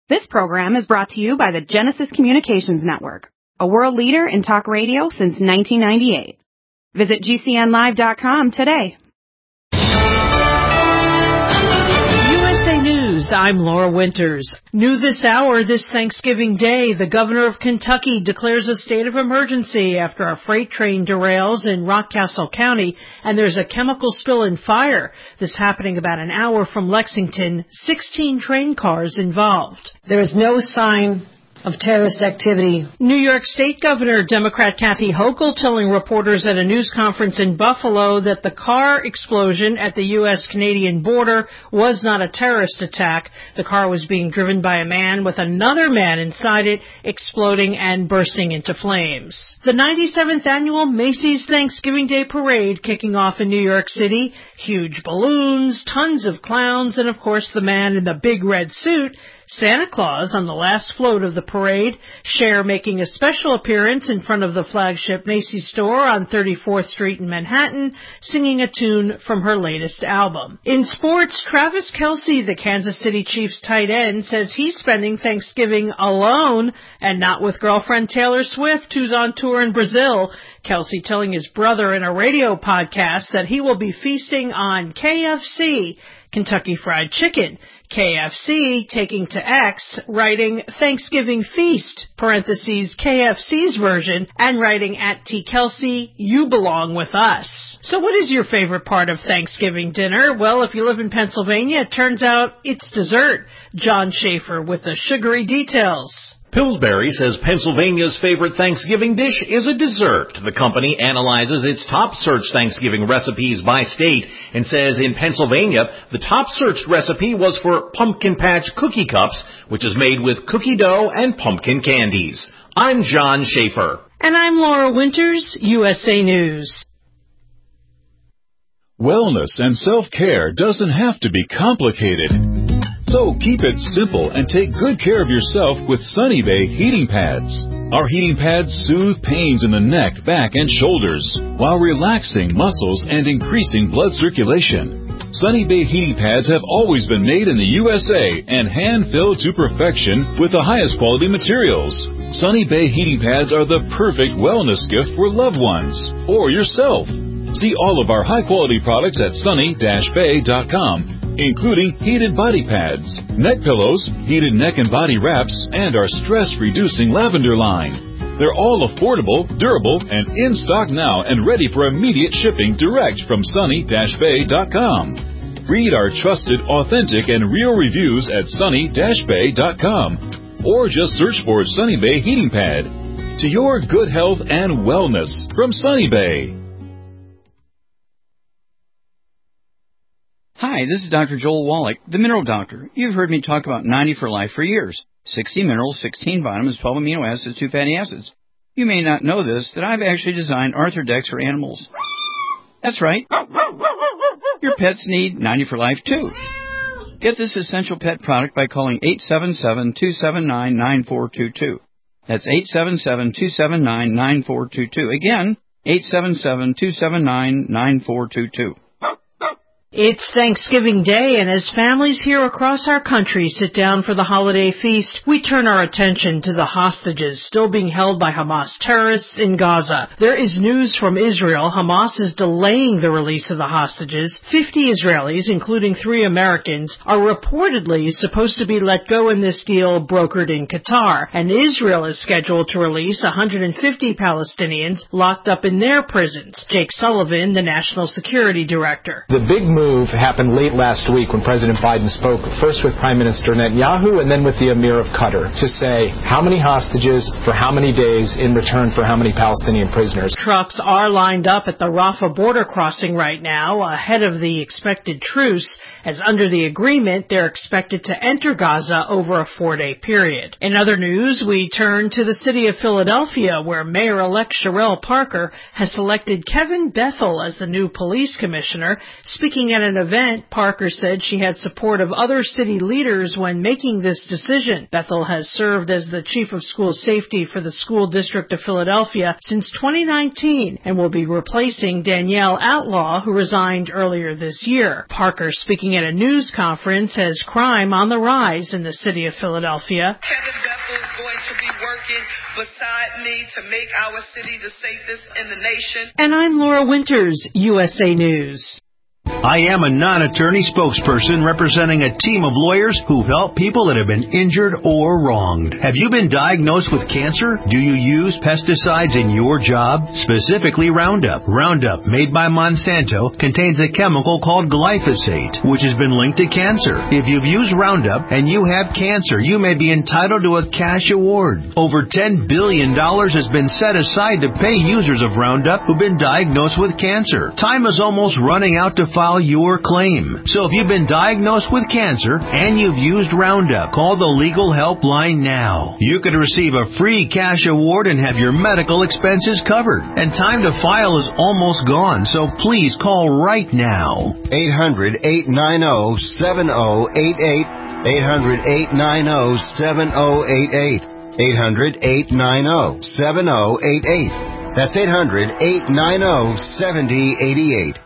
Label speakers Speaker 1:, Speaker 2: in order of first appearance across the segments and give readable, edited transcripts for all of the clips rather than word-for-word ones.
Speaker 1: This program is brought to you by the Genesis Communications Network, a world leader in talk radio since 1998. Visit GCNlive.com today.
Speaker 2: USA News, I'm Laura Winters. New this hour, this Thanksgiving Day, the governor of Kentucky declares a state of emergency after a freight train derails in Rockcastle County and there's a chemical spill and fire. This happening about an hour from Lexington, 16 train cars involved.
Speaker 3: There is no sign of terrorist activity.
Speaker 2: New York State Governor Democrat Kathy Hochul telling reporters at a news conference in Buffalo that the car explosion at the U.S.-Canadian border was not a terrorist attack. The car was being driven by a man with another man inside it, exploding and bursting into flames. The 97th annual Macy's Thanksgiving Day Parade kicking off in New York City. Huge balloons, tons of clowns, and of course the man in the big red suit, Santa Claus, on the last float of the parade. Cher making a special appearance in front of the flagship Macy's store on 34th Street in Manhattan, singing a tune from her latest album. In sports, Travis Kelce, the Kansas City Chiefs tight end, says he's spending Thanksgiving alone and not with girlfriend Taylor Swift, who's on tour in Brazil. Kelce telling his brother in a radio podcast that he will be feasting on KFC, Kentucky Fried Chicken. KFC taking to X, writing Thanksgiving Feast, parentheses KFC's version, and writing at T. Kelce, you belong with us. So what is your favorite part of Thanksgiving dinner? Well, if you live in Pennsylvania, it turns out it's dessert. John Schaefer with the sugary details.
Speaker 4: Pillsbury says Pennsylvania's favorite Thanksgiving dish is a dessert. The company analyzes its top searched Thanksgiving recipes by state and says in Pennsylvania, the top searched recipe was for Pumpkin Patch Cookie Cups, which is made with cookie dough and pumpkin candies. I'm John Schaefer.
Speaker 2: And I'm Laura Winters, USA News.
Speaker 5: Wellness and self-care doesn't have to be complicated. So keep it simple and take good care of yourself with Sunny Bay heating pads. Our heating pads soothe pains in the neck, back, and shoulders while relaxing muscles and increasing blood circulation. Sunny Bay heating pads have always been made in the USA and hand-filled to perfection with the highest quality materials. Sunny Bay heating pads are the perfect wellness gift for loved ones or yourself. See all of our high-quality products at sunny-bay.com. including heated body pads, neck pillows, heated neck and body wraps, and our stress-reducing lavender line. They're all affordable, durable, and in stock now and ready for immediate shipping direct from sunny-bay.com. Read our trusted, authentic, and real reviews at sunny-bay.com or just search for Sunny Bay Heating Pad. To your good health and wellness from Sunny Bay.
Speaker 6: Hi, this is Dr. Joel Wallach, the Mineral Doctor. You've heard me talk about 90 for Life for years. 60 minerals, 16 vitamins, 12 amino acids, 2 fatty acids. You may not know this, that I've actually designed Arthrodex for animals. That's right. Your pets need 90 for Life, too. Get this essential pet product by calling 877-279-9422. That's 877-279-9422. Again, 877-279-9422.
Speaker 2: It's Thanksgiving Day, and as families here across our country sit down for the holiday feast, we turn our attention to the hostages still being held by Hamas terrorists in Gaza. There is news from Israel. Hamas is delaying the release of the hostages. 50 Israelis, including 3 Americans, are reportedly supposed to be let go in this deal brokered in Qatar, and Israel is scheduled to release 150 Palestinians locked up in their prisons. Jake Sullivan, the National Security Director.
Speaker 7: The big move happened late last week when President Biden spoke first with Prime Minister Netanyahu and then with the Emir of Qatar to say how many hostages for how many days in return for how many Palestinian prisoners.
Speaker 2: Trucks are lined up at the Rafah border crossing right now ahead of the expected truce, as under the agreement they're expected to enter Gaza over a 4-day period. In other news, we turn to the city of Philadelphia, where Mayor-elect Sherelle Parker has selected Kevin Bethel as the new police commissioner. Speaking Speaking at an event, Parker said she had support of other city leaders when making this decision. Bethel has served as the chief of school safety for the School District of Philadelphia since 2019 and will be replacing Danielle Outlaw, who resigned earlier this year. Parker, speaking at a news conference, has crime on the rise in the city of Philadelphia.
Speaker 8: Kevin Bethel is going to be working beside me to make our city the safest in the nation.
Speaker 2: And I'm Laura Winters, USA News.
Speaker 9: I am a non-attorney spokesperson representing a team of lawyers who help people that have been injured or wronged. Have you been diagnosed with cancer? Do you use pesticides in your job? Specifically Roundup. Roundup, made by Monsanto, contains a chemical called glyphosate, which has been linked to cancer. If you've used Roundup and you have cancer, you may be entitled to a cash award. Over $10 billion has been set aside to pay users of Roundup who've been diagnosed with cancer. Time is almost running out to file your claim. So if you've been diagnosed with cancer and you've used Roundup, call the legal helpline now. You could receive a free cash award and have your medical expenses covered. And time to file is almost gone, so please call right now.
Speaker 10: 800-890-7088. 800-890-7088. 800-890-7088. That's 800-890-7088.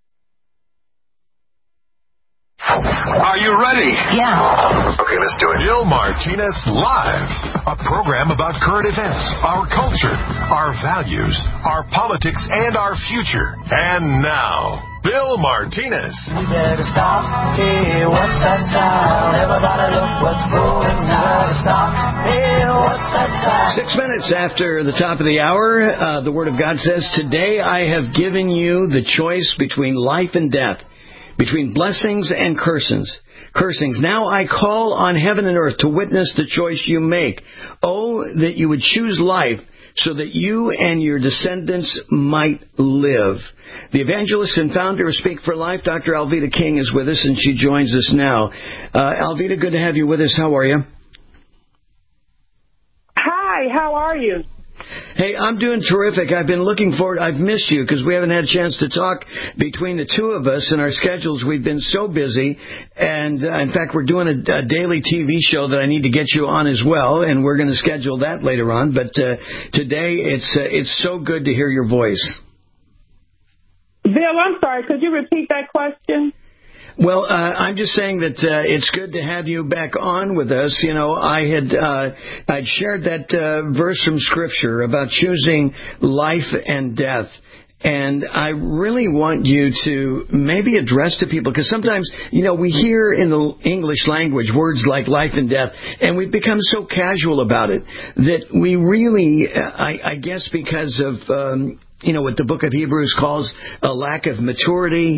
Speaker 11: Are you ready?
Speaker 12: Yeah.
Speaker 11: Okay, let's do it. Bill Martinez Live, a program about current events, our culture, our values, our politics, and our future. And now, Bill Martinez.
Speaker 13: We better stop. Hey, what's that sound? Everybody look what's going on. Stop. Hey, what's that sound?
Speaker 14: 6 minutes after the top of the hour, the Word of God says, today I have given you the choice between life and death, between blessings and cursings. Now I call on heaven and earth to witness the choice you make. Oh, that you would choose life so that you and your descendants might live. The evangelist and founder of Speak for Life, Dr. Alveda King, is with us, and she joins us now. Alveda, good to have you with us. How are you?
Speaker 15: Hi, how are you?
Speaker 14: Hey, I'm doing terrific. I've been looking forward. I've missed you because we haven't had a chance to talk between the two of us and our schedules. We've been so busy. And, in fact, we're doing a daily TV show that I need to get you on as well, and we're going to schedule that later on. But today, it's so good to hear your voice.
Speaker 15: Bill, I'm sorry. Could you repeat that question?
Speaker 14: Well, I'm just saying that it's good to have you back on with us. You know, I'd shared that verse from Scripture about choosing life and death. And I really want you to maybe address to people, because sometimes, you know, we hear in the English language words like life and death, and we've become so casual about it that we really, I guess because of what the book of Hebrews calls a lack of maturity,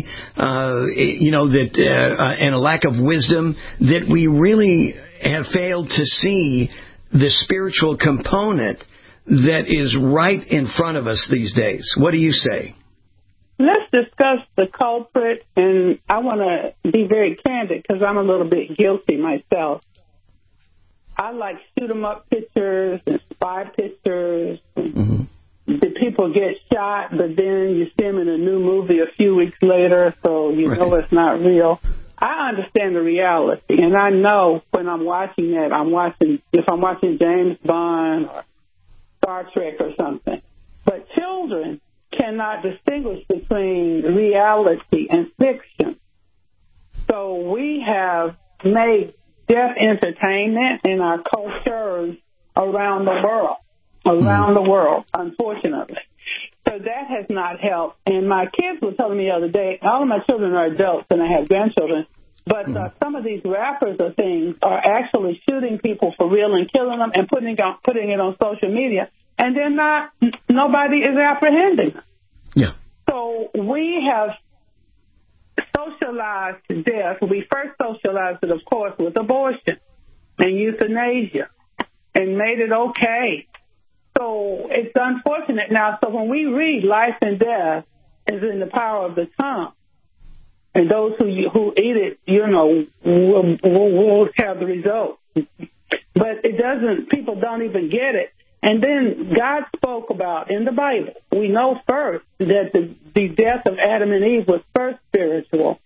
Speaker 14: and a lack of wisdom, that we really have failed to see the spiritual component that is right in front of us these days. What do you say?
Speaker 15: Let's discuss the culprit, and I want to be very candid because I'm a little bit guilty myself. I like shoot-'em-up pictures and spy pictures. The people get shot, but then you see them in a new movie a few weeks later, so you know it's not real. I understand the reality, and I know when I'm watching that, if I'm watching James Bond or Star Trek or something. But children cannot distinguish between reality and fiction. So we have made death entertainment in our cultures around the world, unfortunately. So that has not helped. And my kids were telling me the other day, all of my children are adults and I have grandchildren, but some of these rappers or things are actually shooting people for real and killing them and putting it on social media, and nobody is apprehending them. Yeah. So we have socialized death. We first socialized it, of course, with abortion and euthanasia and made it okay. So it's unfortunate now. So when we read life and death is in the power of the tongue, and those who eat it, will have the result. But it doesn't. People don't even get it. And then God spoke about in the Bible. We know first that the death of Adam and Eve was first spiritual,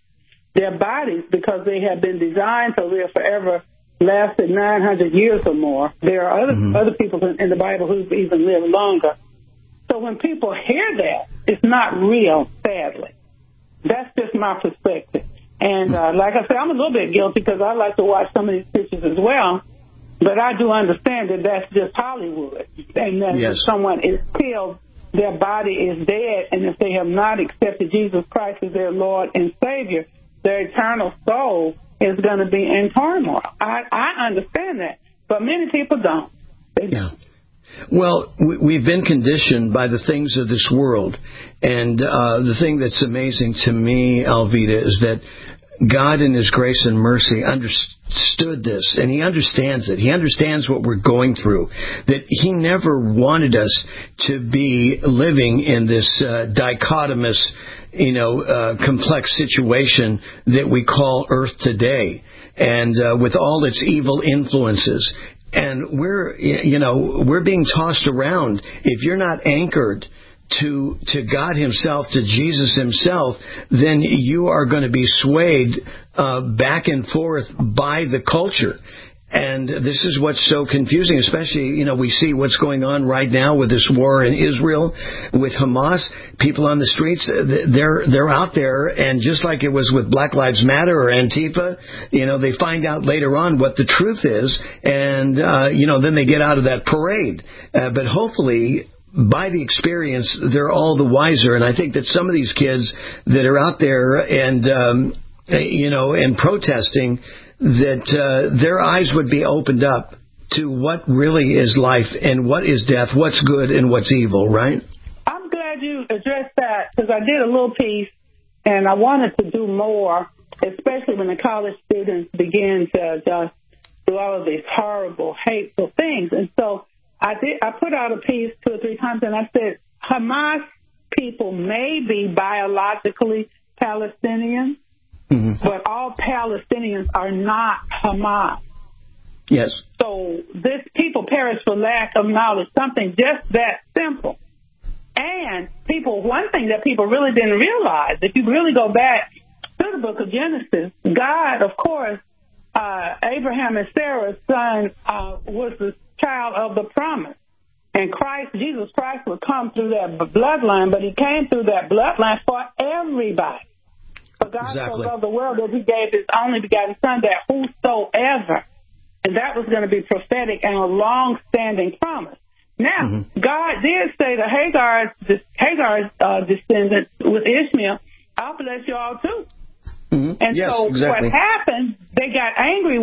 Speaker 15: their bodies because they have been designed to live forever, lasted 900 years or more. There are other people in the Bible who've even lived longer. So when people hear that, it's not real, sadly. That's just my perspective. And like I said, I'm a little bit guilty because I like to watch some of these pictures as well. But I do understand that that's just Hollywood. And that if someone is killed, their body is dead. And if they have not accepted Jesus Christ as their Lord and Savior, their eternal soul is going to be in turmoil. I understand that. But many people don't.
Speaker 14: Well, we've been conditioned by the things of this world. And the thing that's amazing to me, Alveda, is that God in His grace and mercy understood this, and He understands it. He understands what we're going through, that He never wanted us to be living in this dichotomous, complex situation that we call Earth today, and with all its evil influences. And we're being tossed around. If you're not anchored to God Himself, to Jesus Himself, then you are going to be swayed back and forth by the culture. And this is what's so confusing, especially, we see what's going on right now with this war in Israel, with Hamas. People on the streets, they're out there, and just like it was with Black Lives Matter or Antifa, they find out later on what the truth is, and, then they get out of that parade. But hopefully, by the experience, they're all the wiser. And I think that some of these kids that are out there and, and protesting, that their eyes would be opened up to what really is life and what is death, what's good and what's evil, right?
Speaker 15: I'm glad you addressed that because I did a little piece and I wanted to do more, especially when the college students begin to just do all of these horrible, hateful things. And so I put out a piece 2 or 3 times and I said, Hamas people may be biologically Palestinian, but all Palestinians are not Hamas.
Speaker 14: Yes.
Speaker 15: So this people perish for lack of knowledge, something just that simple. And one thing that people really didn't realize, if you really go back to the book of Genesis, God, of course, Abraham and Sarah's son was the child of the promise. And Jesus Christ would come through that bloodline, but He came through that bloodline for everybody. For God so loved the world that He gave His only begotten Son, that whosoever, and that was going to be prophetic and a long-standing promise. Now, God did say to Hagar's descendants with Ishmael, I'll bless you all too. And what happened, they got angry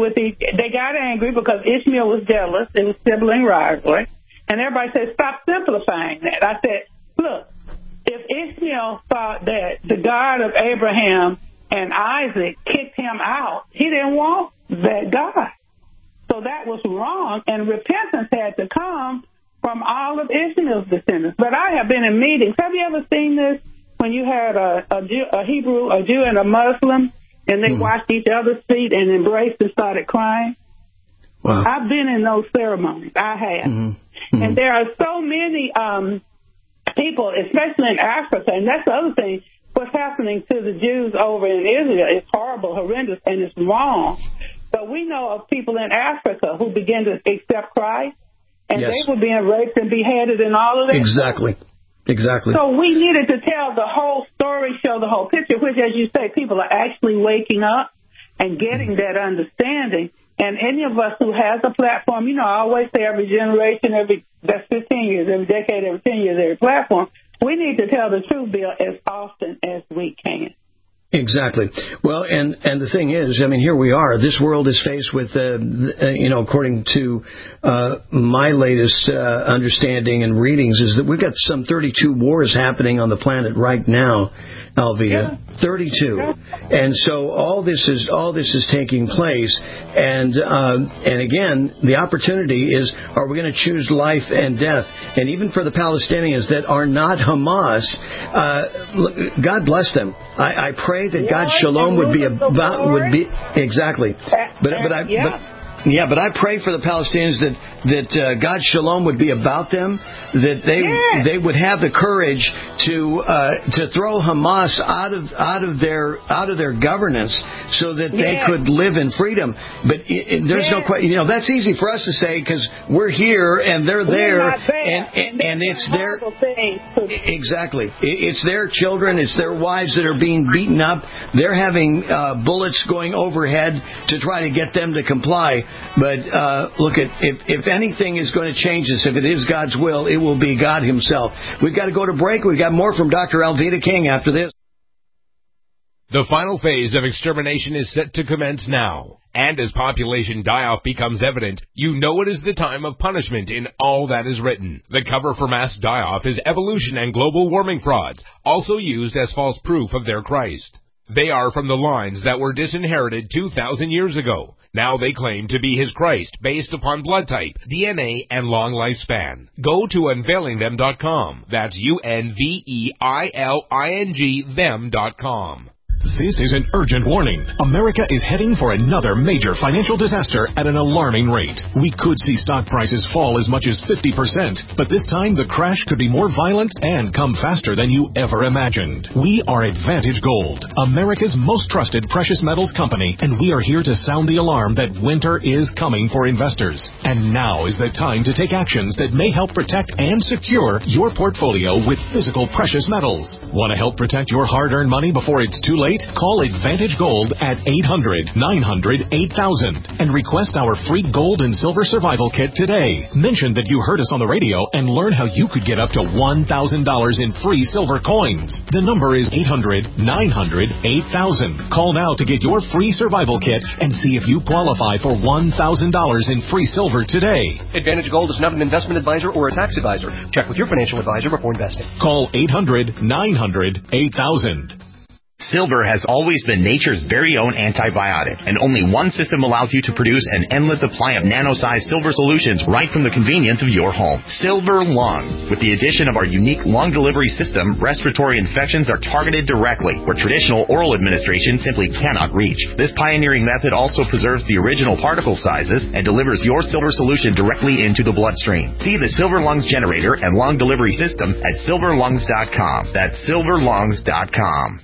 Speaker 15: because Ishmael was jealous. It was sibling rivalry. And everybody said, stop simplifying that. I said, look, if Ishmael thought that the God of Abraham and Isaac kicked him out, he didn't want that God. So that was wrong, and repentance had to come from all of Ishmael's descendants. But I have been in meetings. Have you ever seen this when you had a Jew, and a Muslim, and they washed each other's feet and embraced and started crying?
Speaker 14: Wow.
Speaker 15: I've been in those ceremonies. I have. And there are so many people, especially in Africa, and that's the other thing, what's happening to the Jews over in Israel is horrible, horrendous, and it's wrong. But we know of people in Africa who began to accept Christ, and they were being raped and beheaded and all of that.
Speaker 14: Exactly.
Speaker 15: So we needed to tell the whole story, show the whole picture, which, as you say, people are actually waking up and getting that understanding. And any of us who has a platform, I always say every generation, that's 15 years, every decade, every 10 years, every platform, we need to tell the truth, Bill, as often as we can.
Speaker 14: Exactly. Well, and the thing is, here we are. This world is faced with, according to my latest understanding and readings, is that we've got some 32 wars happening on the planet right now, Alveda. 32. And so all this is taking place. And again, the opportunity is, are we going to choose life and death? And even for the Palestinians that are not Hamas, God bless them. I pray that God's shalom would be exactly. Yeah, but I pray for the Palestinians that God's shalom would be about them, that they would have the courage to throw Hamas out of their governance, so that they could live in freedom. But there's no question. That's easy for us to say because we're here and they're there, and it's their exactly. It's their children, it's their wives that are being beaten up. They're having bullets going overhead to try to get them to comply. But look, if anything is going to change this, if it is God's will, it will be God Himself. We've got to go to break. We've got more from Dr. Alveda King after this.
Speaker 12: The final phase of extermination is set to commence now. And as population die-off becomes evident, you know it is the time of punishment in all that is written. The cover for mass die-off is evolution and global warming frauds, also used as false proof of their Christ. They are from the lines that were disinherited 2,000 years ago. Now they claim to be his Christ based upon blood type, DNA, and long lifespan. Go to unveilingthem.com. That's UNVEILING them.com.
Speaker 16: This is an urgent warning. America is heading for another major financial disaster at an alarming rate. We could see stock prices fall as much as 50%, but this time the crash could be more violent and come faster than you ever imagined. We are Advantage Gold, America's most trusted precious metals company, and we are here to sound the alarm that winter is coming for investors. And now is the time to take actions that may help protect and secure your portfolio with physical precious metals. Want to help protect your hard-earned money before it's too late? Call Advantage Gold at 800-900-8000 and request our free gold and silver survival kit today. Mention that you heard us on the radio and learn how you could get up to $1,000 in free silver coins. The number is 800-900-8000. Call now to get your free survival kit and see if you qualify for $1,000 in free silver today.
Speaker 17: Advantage Gold is not an investment advisor or a tax advisor. Check with your financial advisor before investing.
Speaker 16: Call 800-900-8000.
Speaker 18: Silver has always been nature's very own antibiotic, and only one system allows you to produce an endless supply of nano-sized silver solutions right from the convenience of your home. Silver Lungs. With the addition of our unique lung delivery system, respiratory infections are targeted directly, where traditional oral administration simply cannot reach. This pioneering method also preserves the original particle sizes and delivers your silver solution directly into the bloodstream. See the Silver Lungs generator and lung delivery system at silverlungs.com. That's silverlungs.com.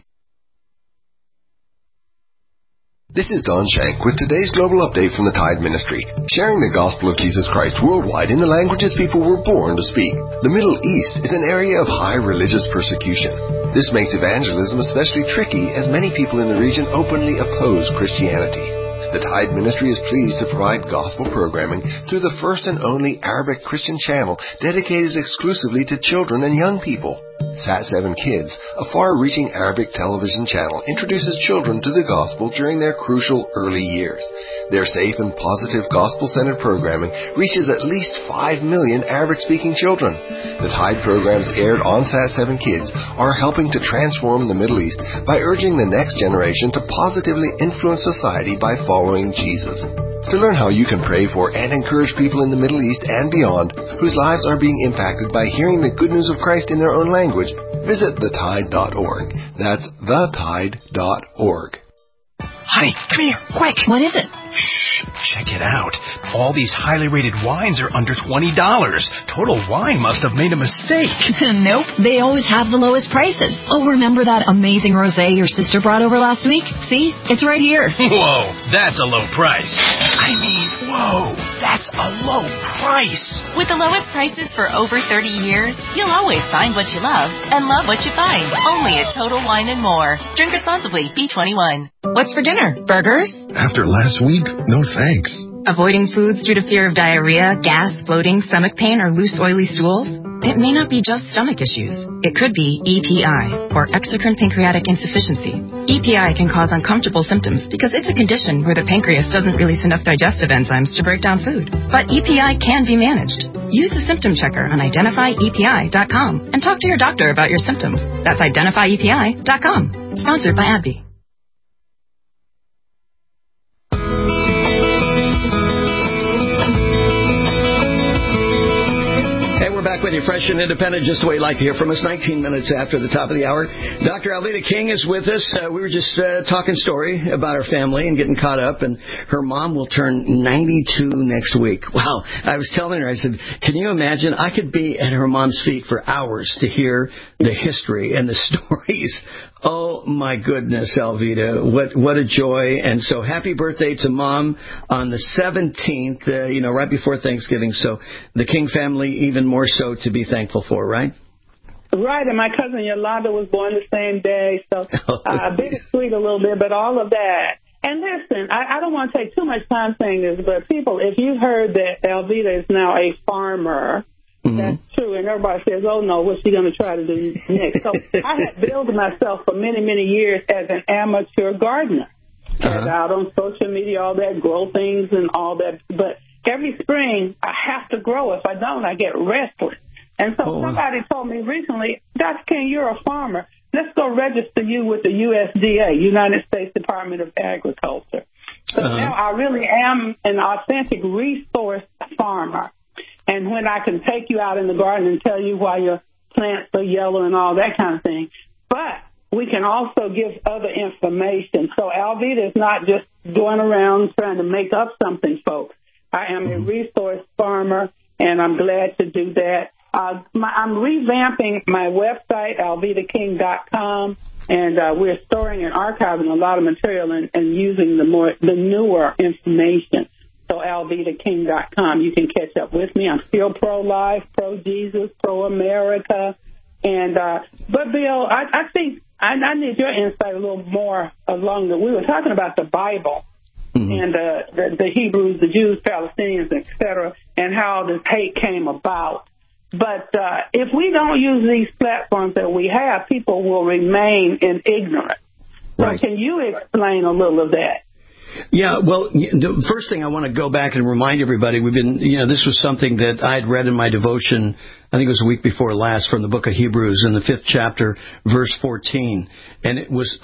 Speaker 19: This is Don Shank with today's global update from the Tide Ministry, sharing the gospel of Jesus Christ worldwide in the languages people were born to speak. The Middle East is an area of high religious persecution. This makes evangelism especially tricky as many people in the region openly oppose Christianity. The Tide Ministry is pleased to provide gospel programming through the first and only Arabic Christian channel dedicated exclusively to children and young people. Sat7 Kids, a far-reaching Arabic television channel, introduces children to the gospel during their crucial early years. Their safe and positive gospel-centered programming reaches at least 5 million Arabic-speaking children. The Tide programs aired on Sat7 Kids are helping to transform the Middle East by urging the next generation to positively influence society by following Jesus. To learn how you can pray for and encourage people in the Middle East and beyond whose lives are being impacted by hearing the good news of Christ in their own language, visit thetide.org. That's thetide.org.
Speaker 20: Honey, come here, quick.
Speaker 21: What is it?
Speaker 20: Shh, check it out. All these highly rated wines are under $20. Total Wine must have made a mistake.
Speaker 21: Nope, they always have the lowest prices. Oh, remember that amazing rosé your sister brought over last week? See, it's right here.
Speaker 20: Whoa, that's a low price. I mean, whoa, that's a low price.
Speaker 22: With the lowest prices for over 30 years, you'll always find what you love and love what you find. Only at Total Wine & More. Drink responsibly. B21.
Speaker 21: What's for dinner? Burgers?
Speaker 23: After last week, no thanks.
Speaker 21: Avoiding foods due to fear of diarrhea, gas, bloating, stomach pain, or loose, oily stools? It may not be just stomach issues. It could be EPI, or exocrine pancreatic insufficiency. EPI can cause uncomfortable symptoms because it's a condition where the pancreas doesn't release enough digestive enzymes to break down food. But EPI can be managed. Use the symptom checker on identifyepi.com and talk to your doctor about your symptoms. That's identifyepi.com. Sponsored by AbbVie.
Speaker 14: Back with with you, fresh and independent, just the way you like to hear from us. 19 minutes after the top of the hour. Dr. Alveda King is with us. We were just talking story about her family and getting caught up, and her mom will turn 92 next week. Wow. I was telling her, I said, can you imagine? I could be at her mom's feet for hours to hear the history and the stories. Oh, my goodness, Alveda. What a joy. And so happy birthday to Mom on the 17th, right before Thanksgiving. So the King family, even more so to be thankful for, right?
Speaker 15: Right, and my cousin Yolanda was born the same day, so bittersweet a little bit, but all of that. And listen, I don't want to take too much time saying this, but people, if you've heard that Alveda is now a farmer, that's true, and everybody says, oh, no, what's she going to try to do next? So I had billed myself for many, many years as an amateur gardener. I was out on social media, all that, grow things and all that. But every spring, I have to grow. If I don't, I get restless. And so somebody told me recently, Dr. King, you're a farmer. Let's go register you with the USDA, United States Department of Agriculture. So now I really am an authentic resource farmer. And when I can take you out in the garden and tell you why your plants are yellow and all that kind of thing. But we can also give other information. So Alveda is not just going around trying to make up something, folks. I am a resource farmer, and I'm glad to do that. I'm revamping my website, alvedaking.com, and we're storing and archiving a lot of material and using the newer information. So alvedaking.com. You can catch up with me. I'm still pro-life, pro-Jesus, pro-America. And but, Bill, I think I need your insight a little more along we were talking about the Bible and the Hebrews, the Jews, Palestinians, et cetera, and how this hate came about. But if we don't use these platforms that we have, people will remain in ignorance. Right. So can you explain a little of that?
Speaker 14: Yeah, well, the first thing I want to go back and remind everybody, we've been, this was something that I had read in my devotion, I think it was a week before last, from the book of Hebrews in the 5th chapter, verse 14. And it was,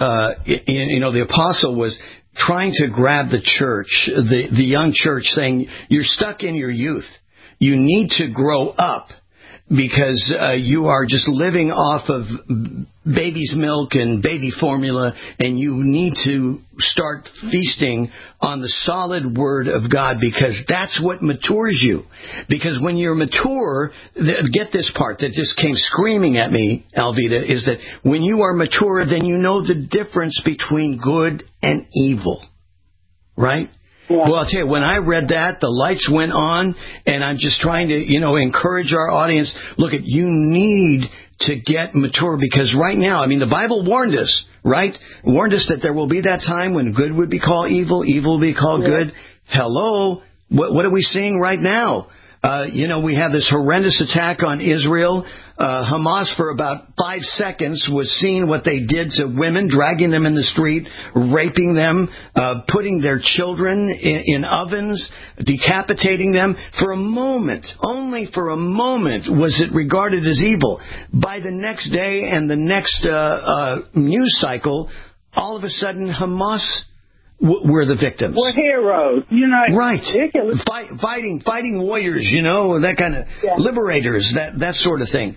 Speaker 14: the apostle was trying to grab the church, the young church, saying, you're stuck in your youth. You need to grow up. Because you are just living off of baby's milk and baby formula, and you need to start feasting on the solid Word of God, because that's what matures you. Because when you're mature, get this part that just came screaming at me, Alveda, is that when you are mature, then you know the difference between good and evil. Right? Yeah. Well, I'll tell you, when I read that, the lights went on, and I'm just trying to, encourage our audience. Look, you need to get mature, because right now, the Bible warned us, right? Warned us that there will be that time when good would be called evil, evil will be called good. Hello? What are we seeing right now? We have this horrendous attack on Israel. Hamas, for about 5 seconds, was seeing what they did to women, dragging them in the street, raping them, putting their children in ovens, decapitating them. For a moment, only for a moment, was it regarded as evil. By the next day and the next news cycle, all of a sudden, Hamas were the victims.
Speaker 15: We're heroes,
Speaker 14: right?
Speaker 15: Ridiculous.
Speaker 14: Fighting warriors, that kind of liberators, that sort of thing.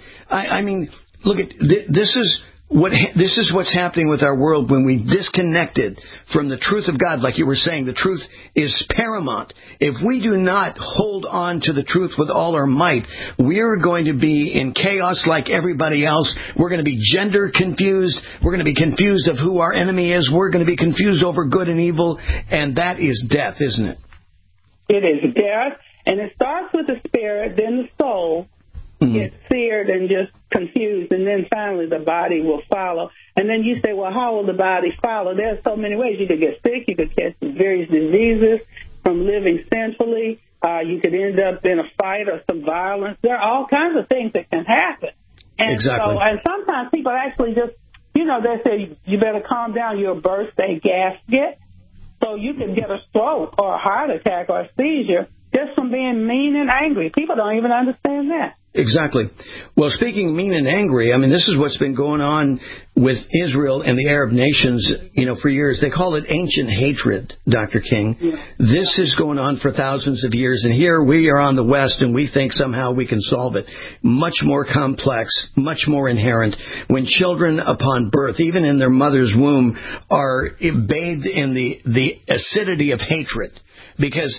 Speaker 14: Look at this is what's happening with our world when we disconnected from the truth of God. Like you were saying, the truth is paramount. If we do not hold on to the truth with all our might, we're going to be in chaos like everybody else. We're going to be gender confused. We're going to be confused of who our enemy is. We're going to be confused over good and evil. And that is death, isn't it?
Speaker 15: It is death. And it starts with the spirit, then the soul gets seared and just confused, and then finally the body will follow. And then you say, well, how will the body follow? There's so many ways. You could get sick. You could catch various diseases from living sinfully. You could end up in a fight or some violence. There are all kinds of things that can happen. And
Speaker 14: exactly.
Speaker 15: And sometimes people actually just, they say, you better calm down. You'll burst a gasket. So you can get a stroke or a heart attack or a seizure just from being mean and angry. People don't even understand that.
Speaker 14: Exactly. Well, speaking mean and angry, I mean, this is what's been going on with Israel and the Arab nations, for years. They call it ancient hatred, Dr. King.
Speaker 15: Yeah.
Speaker 14: This is going on for thousands of years, and here we are on the West, and we think somehow we can solve it. Much more complex, much more inherent. When children upon birth, even in their mother's womb, are bathed in the acidity of hatred. Because,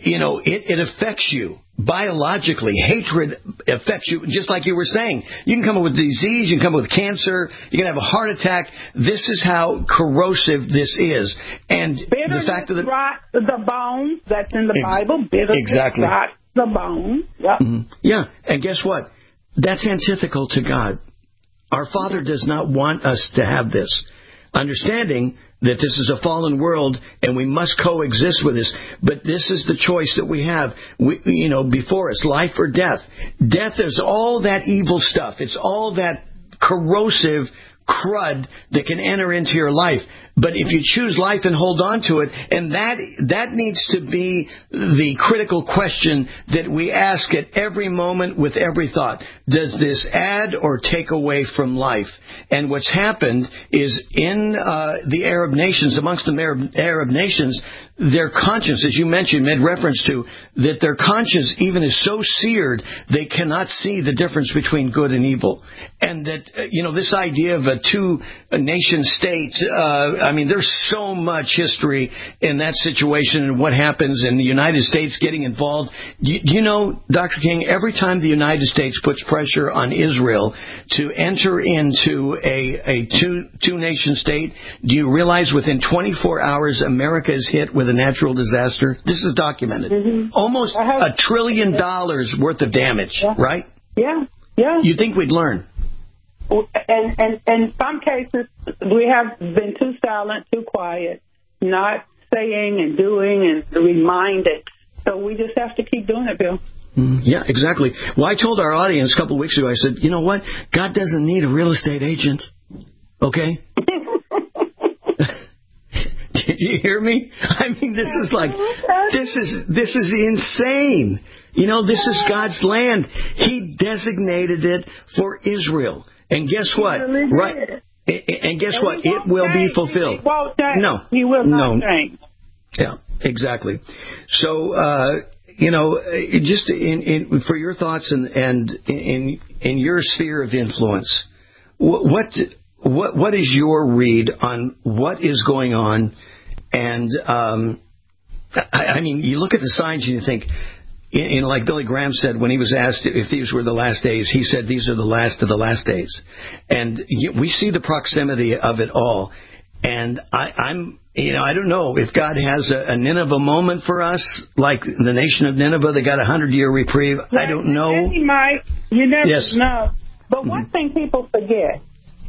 Speaker 14: it affects you biologically. Hatred affects you, just like you were saying. You can come up with disease, you can come up with cancer, you can have a heart attack. This is how corrosive this is. And
Speaker 15: bitterness
Speaker 14: the fact that
Speaker 15: rots the bones, that's in the Bible. Bitterness rots the bones. Yep.
Speaker 14: Mm-hmm. Yeah, and guess what? That's antithetical to God. Our Father does not want us to have this. Understanding that this is a fallen world and we must coexist with this. But this is the choice that we have, before us, life or death. Death is all that evil stuff. It's all that corrosive crud that can enter into your life. But if you choose life and hold on to it, and that needs to be the critical question that we ask at every moment with every thought. Does this add or take away from life? And what's happened is in the Arab nations, amongst the Arab nations, their conscience, as you mentioned, made reference to, that their conscience even is so seared they cannot see the difference between good and evil. And that, this idea of a two-nation state, there's so much history in that situation and what happens in the United States getting involved. You know, Dr. King, every time the United States puts pressure on Israel to enter into a two-nation state, do you realize within 24 hours America is hit with a natural disaster? This is documented. Mm-hmm. Almost $1 trillion worth of damage, right?
Speaker 15: Yeah, yeah.
Speaker 14: You'd think we'd learn.
Speaker 15: And in some cases, we have been too silent, too quiet, not saying and doing and reminding. So we just have to keep doing it, Bill.
Speaker 14: Yeah, exactly. Well, I told our audience a couple of weeks ago, I said, you know what? God doesn't need a real estate agent. Okay? Did you hear me? This is like, this is insane. This is God's land. He designated it for Israel. And guess what? Right. And guess what? It will be fulfilled.
Speaker 15: He won't change.
Speaker 14: No.
Speaker 15: He will not change.
Speaker 14: Yeah, exactly. So, just for your thoughts and in your sphere of influence, what is your read on what is going on? And you look at the signs and you think, like Billy Graham said when he was asked if these were the last days, he said these are the last of the last days. And we see the proximity of it all. And I don't know if God has a Nineveh moment for us, like the nation of Nineveh. They got 100-year reprieve. I don't know.
Speaker 15: He might. You never know. But one thing people forget,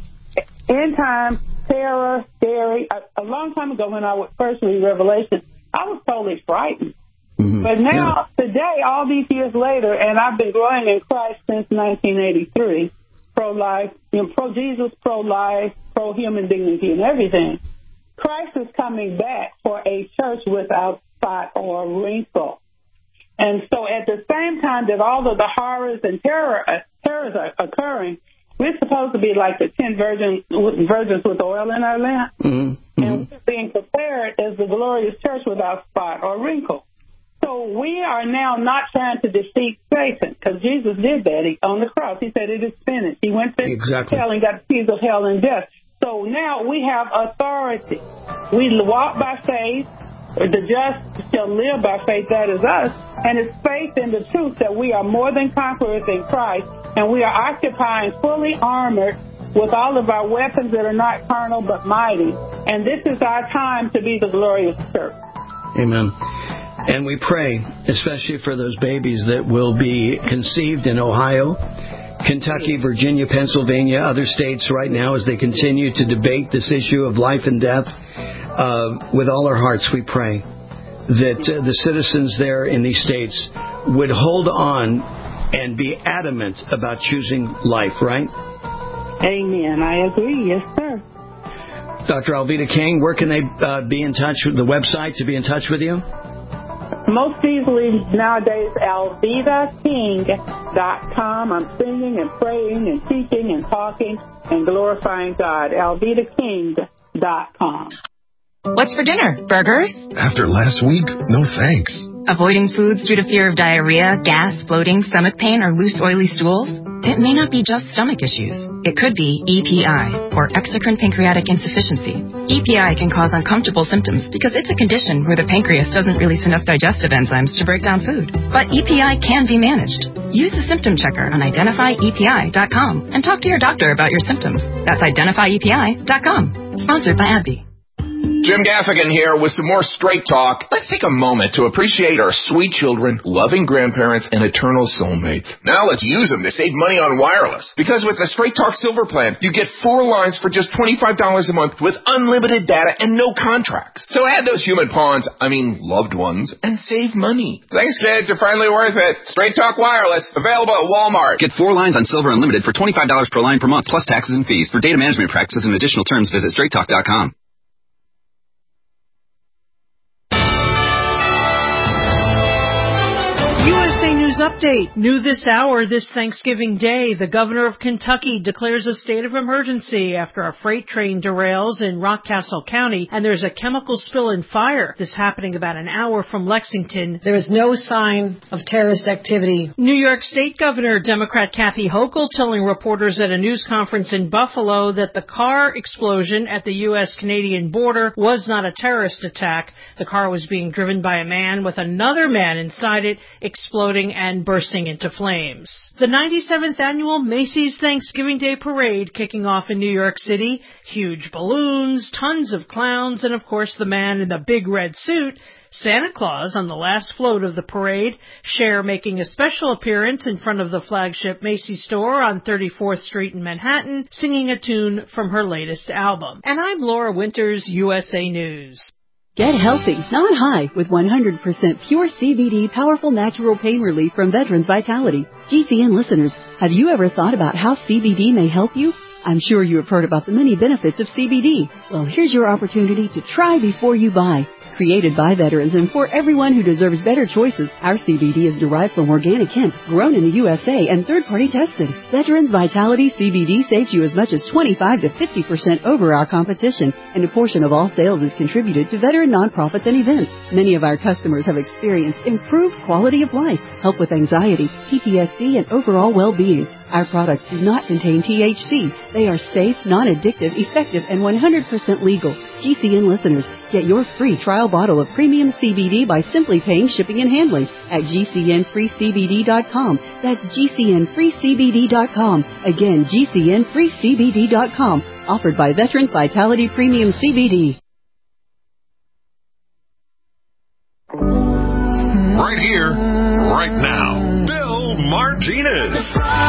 Speaker 15: end time, terror, scary. A long time ago when I would first read Revelation, I was totally frightened. Mm-hmm. But now, today, all these years later, and I've been growing in Christ since 1983, pro-life, pro-Jesus, pro-life, pro-human dignity and everything. Christ is coming back for a church without spot or wrinkle. And so at the same time that all of the horrors and terrors are occurring, we're supposed to be like the 10 virgins with oil in our lamp. Mm-hmm. And we're being prepared as the glorious church without spot or wrinkle. So we are now not trying to defeat Satan, because Jesus did that on the cross. He said it is finished. He went to hell and got the keys of hell and death. So now we have authority. We walk by faith. The just shall live by faith. That is us. And it's faith in the truth that we are more than conquerors in Christ, and we are occupying fully armored with all of our weapons that are not carnal but mighty. And this is our time to be the glorious church.
Speaker 14: Amen. And we pray, especially for those babies that will be conceived in Ohio, Kentucky, Virginia, Pennsylvania, other states right now as they continue to debate this issue of life and death. With all our hearts, we pray that the citizens there in these states would hold on and be adamant about choosing life, right?
Speaker 15: Amen. I agree. Yes, sir.
Speaker 14: Dr. Alveda King, where can they be in touch with the website to be in touch with you?
Speaker 15: most easily nowadays, AlvidaKing.com. I'm singing and praying and teaching and talking and glorifying God. AlvidaKing.com.
Speaker 21: What's for dinner? Burgers?
Speaker 23: After last week, no thanks.
Speaker 21: Avoiding foods due to fear of diarrhea, gas, bloating, stomach pain, or loose, oily stools? It may not be just stomach issues. It could be EPI, or exocrine pancreatic insufficiency. EPI can cause uncomfortable symptoms because it's a condition where the pancreas doesn't release enough digestive enzymes to break down food. But EPI can be managed. Use the symptom checker on identifyepi.com and talk to your doctor about your symptoms. That's identifyepi.com. Sponsored by AbbVie.
Speaker 1: Jim Gaffigan here with some more Straight Talk. Let's take a moment to appreciate our sweet children, loving grandparents, and eternal soulmates. Now let's use them to save money on wireless. Because with the Straight Talk Silver Plan, you get 4 lines for just $25 a month with unlimited data and no contracts. So add those human loved ones, and save money. Thanks, kids. You're finally worth it. Straight Talk Wireless, available at Walmart.
Speaker 3: Get 4 lines on Silver Unlimited for $25 per line per month, plus taxes and fees. For data management practices and additional terms, visit straighttalk.com.
Speaker 2: USA News Update. New this hour, this Thanksgiving Day, the governor of Kentucky declares a state of emergency after a freight train derails in Rockcastle County and there's a chemical spill and fire. This happening about an hour from Lexington.
Speaker 4: There is no sign of terrorist activity.
Speaker 2: New York State Governor Democrat Kathy Hochul telling reporters at a news conference in Buffalo that the car explosion at the U.S.-Canadian border was not a terrorist attack. The car was being driven by a man with another man inside it, exploding and bursting into flames. The 97th annual Macy's Thanksgiving Day Parade kicking off in New York City. Huge balloons, tons of clowns, and of course the man in the big red suit, Santa Claus, on the last float of the parade. Cher making a special appearance in front of the flagship Macy's store on 34th Street in Manhattan, singing a tune from her latest album. And I'm Laura Winters, USA News.
Speaker 24: Get healthy, not high, with 100% pure CBD powerful natural pain relief from Veterans Vitality. GCN listeners, have you ever thought about how CBD may help you? I'm sure you have heard about the many benefits of CBD. Well, here's your opportunity to try before you buy. Created by veterans and for everyone who deserves better choices, our CBD is derived from organic hemp, grown in the USA and third-party tested. Veterans Vitality CBD saves you as much as 25 to 50% over our competition, and a portion of all sales is contributed to veteran nonprofits and events. Many of our customers have experienced improved quality of life, help with anxiety, PTSD, and overall well-being. Our products do not contain THC. They are safe, non-addictive, effective, and 100% legal. GCN listeners, get your free trial bottle of premium CBD by simply paying shipping and handling at GCNFreeCBD.com. That's GCNFreeCBD.com. Again, GCNFreeCBD.com. Offered by Veterans Vitality Premium CBD.
Speaker 11: Right here, right now, Bill Martinez.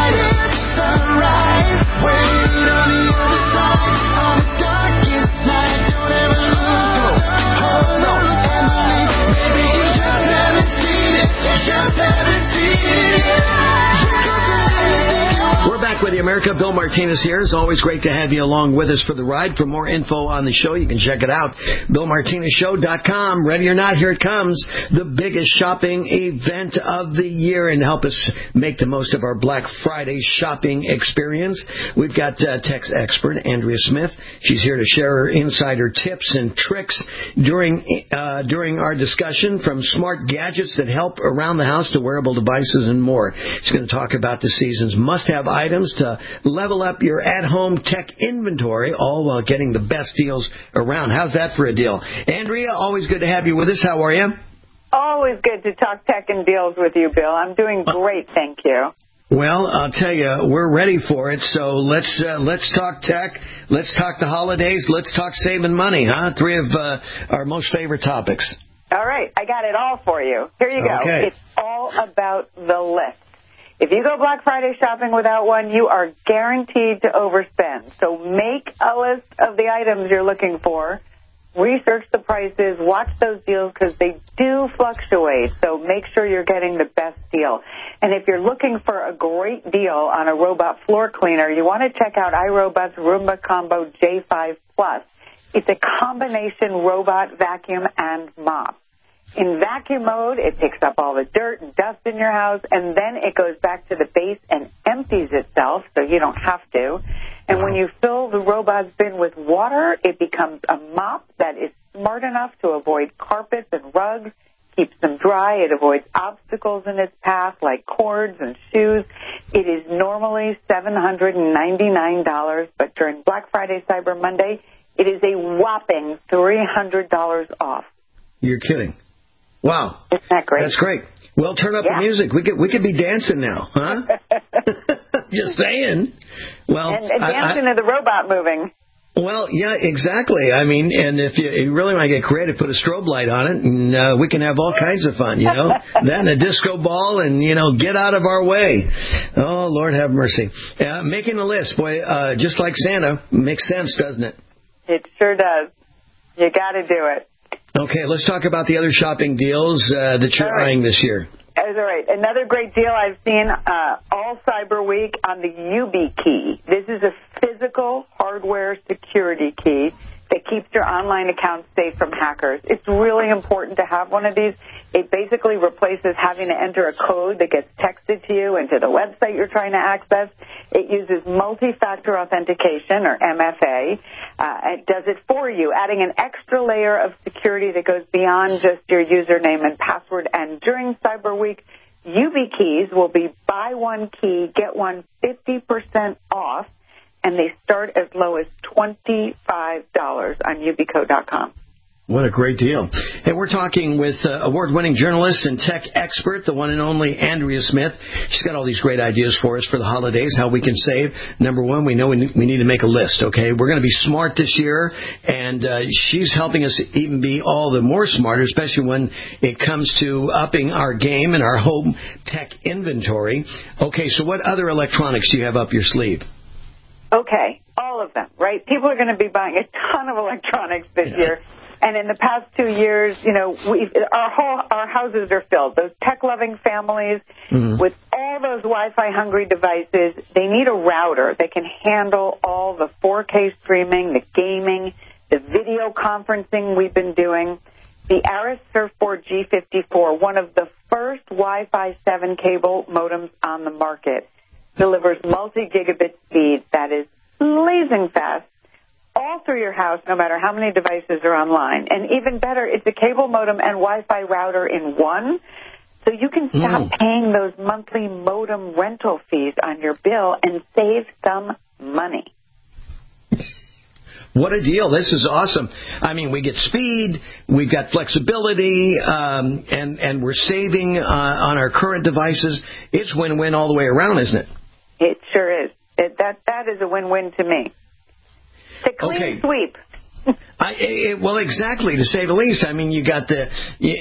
Speaker 14: We're back with you, America. Bill Martinez here. It's always great to have you along with us for the ride. For more info on the show, you can check it out. BillMartinezShow.com. Ready or not, here it comes. The biggest shopping event of the year. And to help us make the most of our Black Friday shopping experience, we've got tech expert Andrea Smith. She's here to share her insider tips and tricks during our discussion, from smart gadgets that help around the house to wearable devices and more. She's going to talk about the season's must-have items to level up your at-home tech inventory, all while getting the best deals around. How's that for a deal? Andrea, always good to have you with us. How are you?
Speaker 25: Always good to talk tech and deals with you, Bill. I'm doing great, thank you.
Speaker 14: Well, I'll tell you, we're ready for it. So let's talk tech. Let's talk the holidays. Let's talk saving money, huh? 3 of our most favorite topics.
Speaker 25: All right, I got it all for you. Here you go.
Speaker 14: Okay.
Speaker 25: It's all about the list. If you go Black Friday shopping without one, you are guaranteed to overspend. So make a list of the items you're looking for. Research the prices. Watch those deals because they do fluctuate. So make sure you're getting the best deal. And if you're looking for a great deal on a robot floor cleaner, you want to check out iRobot's Roomba Combo J5 Plus. It's a combination robot vacuum and mop. In vacuum mode, it picks up all the dirt and dust in your house, and then it goes back to the base and empties itself, so you don't have to. And when you fill the robot's bin with water, it becomes a mop that is smart enough to avoid carpets and rugs, keeps them dry. It avoids obstacles in its path like cords and shoes. It is normally $799, but during Black Friday, Cyber Monday, it is a whopping $300 off.
Speaker 14: You're kidding. Wow.
Speaker 25: Isn't that great?
Speaker 14: That's great. Well, turn up the music. We could be dancing now, huh? Just saying. Well,
Speaker 25: and dancing to the robot moving.
Speaker 14: Well, yeah, exactly. I mean, and if you really want to get creative, put a strobe light on it, and we can have all kinds of fun, you know. Then a disco ball, and, you know, get out of our way. Oh, Lord have mercy. Making a list, boy, just like Santa, makes sense, doesn't it?
Speaker 25: It sure does. You got to do it.
Speaker 14: Okay, let's talk about the other shopping deals that you're eyeing this year.
Speaker 25: That's all right. Another great deal I've seen all Cyber Week on the YubiKey. This is a physical hardware security key that keeps your online accounts safe from hackers. It's really important to have one of these. It basically replaces having to enter a code that gets texted to you into the website you're trying to access. It uses multi-factor authentication, or MFA. It does it for you, adding an extra layer of security that goes beyond just your username and password. And during Cyber Week, YubiKeys will be buy one key, get one 50% off, and they start as low as $25 on Yubico.com.
Speaker 14: What a great deal. And we're talking with award-winning journalist and tech expert, the one and only Andrea Smith. She's got all these great ideas for us for the holidays, how we can save. Number one, we know we need to make a list, okay? We're going to be smart this year, and she's helping us even be all the more smarter, especially when it comes to upping our game and our home tech inventory. Okay, so what other electronics do you have up your sleeve?
Speaker 25: Okay, all of them, right? People are going to be buying a ton of electronics this year. And in the past 2 years, you know, our houses are filled. Those tech-loving families with all those Wi-Fi hungry devices, they need a router that can handle all the 4K streaming, the gaming, the video conferencing we've been doing. The Aris Surfboard G54, one of the first Wi-Fi 7 cable modems on the market, delivers multi-gigabit speed that is blazing fast all through your house, no matter how many devices are online. And even better, it's a cable modem and Wi-Fi router in one, so you can stop paying those monthly modem rental fees on your bill and save some money.
Speaker 14: What a deal. This is awesome. I mean, we get speed, we've got flexibility, and we're saving on our current devices. It's win-win all the way around, isn't it?
Speaker 25: It sure is. That is a win-win to me. It's a clean sweep.
Speaker 14: Well, exactly, to say the least. I mean, you got the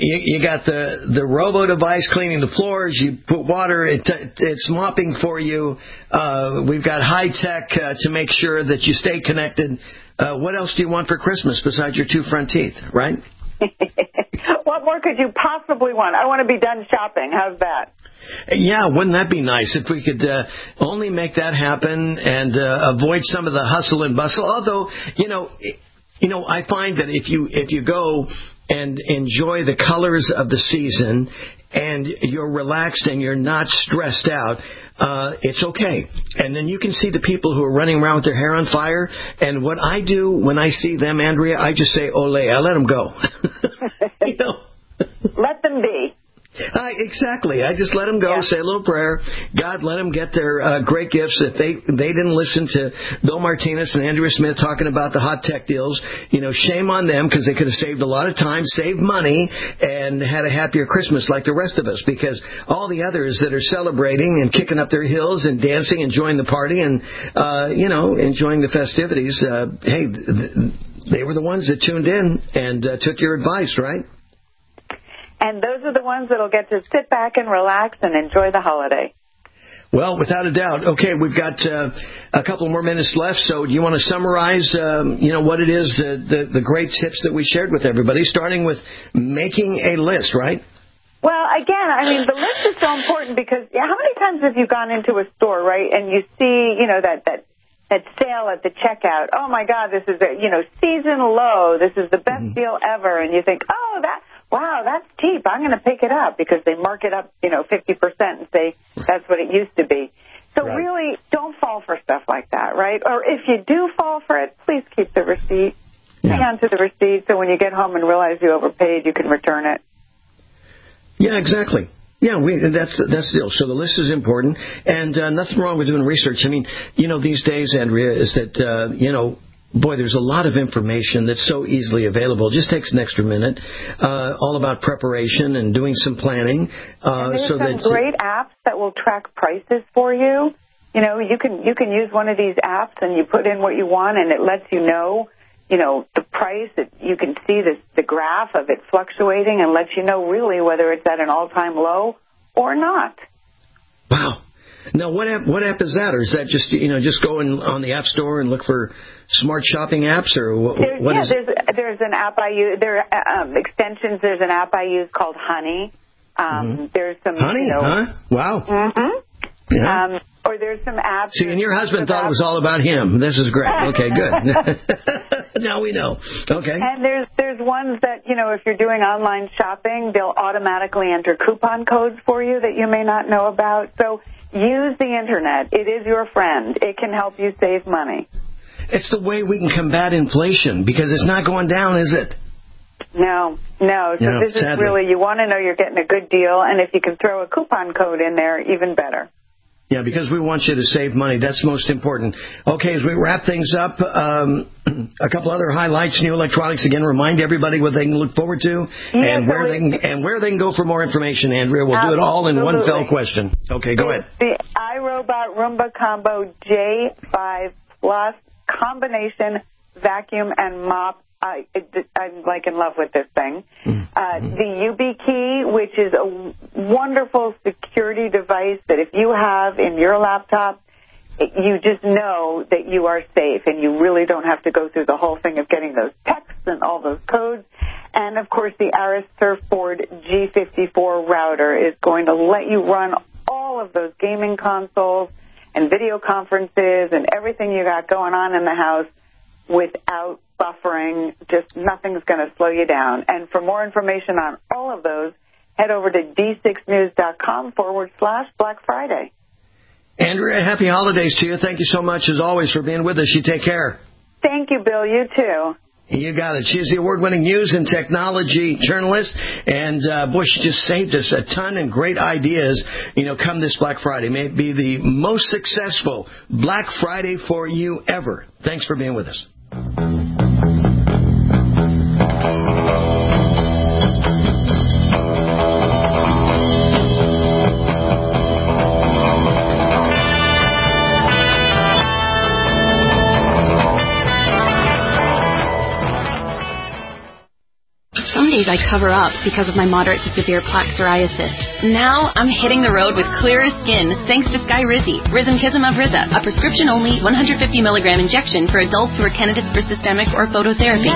Speaker 14: robo device cleaning the floors. You put water, it's mopping for you. We've got high tech to make sure that you stay connected. What else do you want for Christmas besides your two front teeth, right?
Speaker 25: What more could you possibly want? I want to be done shopping. How's that?
Speaker 14: Yeah, wouldn't that be nice if we could only make that happen and avoid some of the hustle and bustle? Although, you know, I find that if you go and enjoy the colors of the season and you're relaxed and you're not stressed out, it's okay. And then you can see the people who are running around with their hair on fire. And what I do when I see them, Andrea, I just say, ole, I let them go. You know?
Speaker 25: Let them be.
Speaker 14: Exactly. I just let them go, say a little prayer. God, let them get their great gifts. If they didn't listen to Bill Martinez and Andrea Smith talking about the hot tech deals, you know, shame on them, because they could have saved a lot of time, saved money, and had a happier Christmas like the rest of us. Because all the others that are celebrating and kicking up their heels and dancing, enjoying the party, and enjoying the festivities, hey, they were the ones that tuned in and took your advice, right?
Speaker 25: And those are the ones that will get to sit back and relax and enjoy the holiday.
Speaker 14: Well, without a doubt. Okay, we've got a couple more minutes left, so do you want to summarize, what it is, the great tips that we shared with everybody, starting with making a list, right?
Speaker 25: Well, again, I mean, the list is so important because how many times have you gone into a store, right, and you see, that sale at the checkout? Oh, my God, this is a, season low. This is the best deal ever. And you think, wow, that's cheap. I'm going to pick it up because they mark it up, 50% and say that's what it used to be. So really, don't fall for stuff like that, right? Or if you do fall for it, please keep the receipt. Hang on to the receipt so when you get home and realize you overpaid, you can return it.
Speaker 14: Yeah, exactly. Yeah, that's the deal. So the list is important, and nothing wrong with doing research. I mean, these days, Andrea, is that, boy, there's a lot of information that's so easily available. It just takes an extra minute. All about preparation and doing some planning.
Speaker 25: And there's some great apps that will track prices for you. You can use one of these apps and you put in what you want, and it lets you know, the price. You can see the graph of it fluctuating and lets you know really whether it's at an all-time low or not.
Speaker 14: Wow. Now, what app is that? Or is that just, just go on the App Store and look for smart shopping apps? Or what is it?
Speaker 25: There's an app I use. There are extensions. There's an app I use called Honey. There's some...
Speaker 14: Honey, huh? Wow.
Speaker 25: Mm-hmm.
Speaker 14: Yeah.
Speaker 25: Or there's some apps...
Speaker 14: See, and your husband thought it was all about him. This is great. Okay, good. Now we know. Okay.
Speaker 25: And there's ones that, if you're doing online shopping, they'll automatically enter coupon codes for you that you may not know about. So use the Internet. It is your friend. It can help you save money.
Speaker 14: It's the way we can combat inflation, because it's not going down, is it?
Speaker 25: No. So this is really, you want to know you're getting a good deal, and if you can throw a coupon code in there, even better.
Speaker 14: Yeah, because we want you to save money. That's most important. Okay, as we wrap things up, a couple other highlights, New Electronics. Again, remind everybody what they can look forward to and where they can go for more information, Andrea. We'll do it all in one fell question. Okay, go ahead.
Speaker 25: The iRobot Roomba Combo J5 Plus combination vacuum and mop. I'm in love with this thing. The YubiKey, which is a wonderful security device that if you have in your laptop, you just know that you are safe and you really don't have to go through the whole thing of getting those texts and all those codes. And, of course, the Aris Surfboard G54 router is going to let you run all of those gaming consoles and video conferences and everything you got going on in the house without buffering. Just nothing's going to slow you down. And for more information on all of those, head over to d6news.com/Black Friday.
Speaker 14: Andrea, happy holidays to you. Thank you so much, as always, for being with us. You take care.
Speaker 25: Thank you, Bill. You too.
Speaker 14: You got it. She's the award-winning news and technology journalist, and she just saved us a ton of great ideas, come this Black Friday. May it be the most successful Black Friday for you ever. Thanks for being with us.
Speaker 5: Some days I cover up because of my moderate to severe plaque psoriasis. Now I'm hitting the road with clearer skin thanks to Skyrizi, Risankizumab Riza, a prescription-only 150 milligram injection for adults who are candidates for systemic or phototherapy.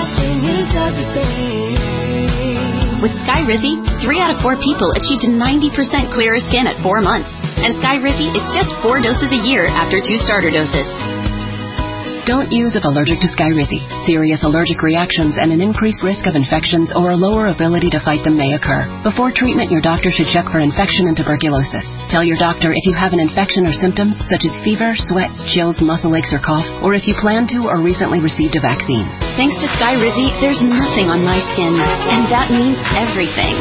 Speaker 5: With Skyrizi, 3 out of 4 people achieved 90% clearer skin at 4 months. And Skyrizi is just 4 doses a year after 2 starter doses. Don't use if allergic to Skyrizi. Serious allergic reactions and an increased risk of infections or a lower ability to fight them may occur. Before treatment, your doctor should check for infection and tuberculosis. Tell your doctor if you have an infection or symptoms such as fever, sweats, chills, muscle aches, or cough, or if you plan to or recently received a vaccine. Thanks to Skyrizi, there's nothing on my skin, and that means everything.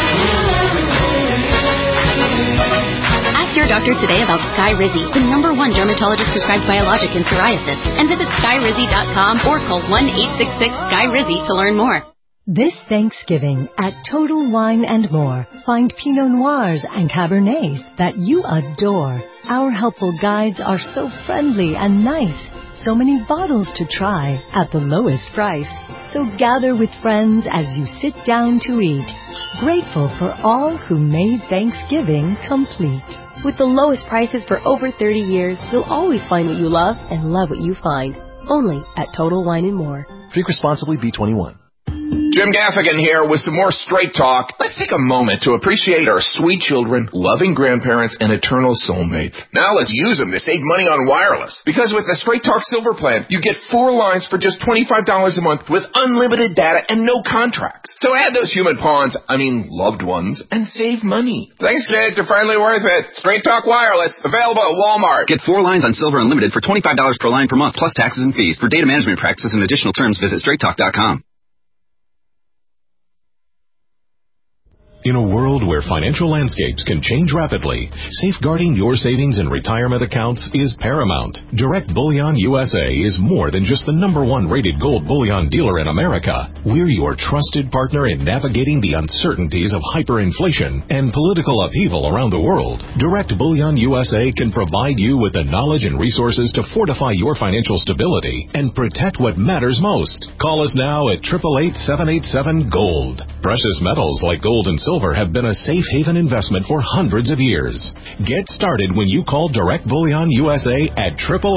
Speaker 5: Ask your doctor today about Skyrizi, the #1 dermatologist-prescribed biologic in psoriasis, and visit Skyrizi.com or call 1-866-SKYRIZI to learn more.
Speaker 6: This Thanksgiving at Total Wine & More, find Pinot Noirs and Cabernets that you adore. Our helpful guides are so friendly and nice. So many bottles to try at the lowest price. So gather with friends as you sit down to eat. Grateful for all who made Thanksgiving complete.
Speaker 7: With the lowest prices for over 30 years, you'll always find what you love and love what you find. Only at Total Wine & More.
Speaker 23: Drink responsibly, B21.
Speaker 1: Jim Gaffigan here with some more Straight Talk. Let's take a moment to appreciate our sweet children, loving grandparents, and eternal soulmates. Now let's use them to save money on wireless. Because with the Straight Talk Silver Plan, you get 4 lines for just $25 a month with unlimited data and no contracts. So add those human pawns, loved ones, and save money. Thanks, kids. They're finally worth it. Straight Talk Wireless, available at Walmart.
Speaker 3: Get 4 lines on Silver Unlimited for $25 per line per month, plus taxes and fees. For data management practices and additional terms, visit straighttalk.com.
Speaker 16: In a world where financial landscapes can change rapidly, safeguarding your savings and retirement accounts is paramount. Direct Bullion USA is more than just the #1 rated gold bullion dealer in America. We're your trusted partner in navigating the uncertainties of hyperinflation and political upheaval around the world. Direct Bullion USA can provide you with the knowledge and resources to fortify your financial stability and protect what matters most. Call us now at 888-787-GOLD. Precious metals like gold and silver have been a safe haven investment for hundreds of years. Get started when you call Direct Bullion USA at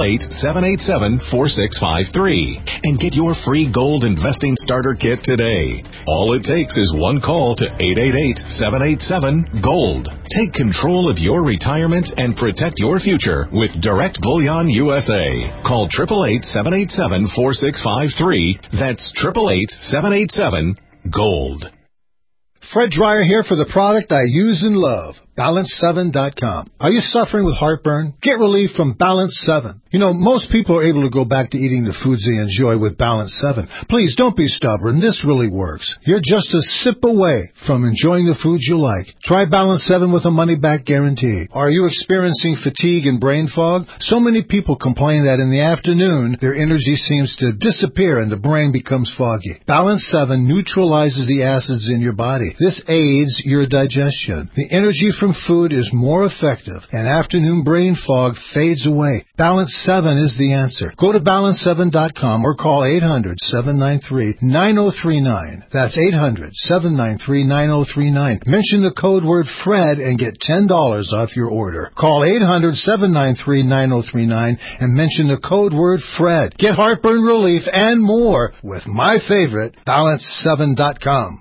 Speaker 16: 888-787-4653 and get your free gold investing starter kit today. All it takes is one call to 888-787-GOLD. Take control of your retirement and protect your future with Direct Bullion USA. Call 888-787-4653. That's 888-787-GOLD.
Speaker 8: Fred Dreyer here for the product I use and love, Balance7.com. Are you suffering with heartburn? Get relief from Balance 7. You know, most people are able to go back to eating the foods they enjoy with Balance 7. Please don't be stubborn. This really works. You're just a sip away from enjoying the foods you like. Try Balance 7 with a money-back guarantee. Are you experiencing fatigue and brain fog? So many people complain that in the afternoon, their energy seems to disappear and the brain becomes foggy. Balance 7 neutralizes the acids in your body. This aids your digestion. The energy from food is more effective, and afternoon brain fog fades away. Balance 7 is the answer. Go to Balance7.com or call 800-793-9039. That's 800-793-9039. Mention the code word FRED and get $10 off your order. Call 800-793-9039 and mention the code word FRED. Get heartburn relief and more with my favorite, Balance7.com.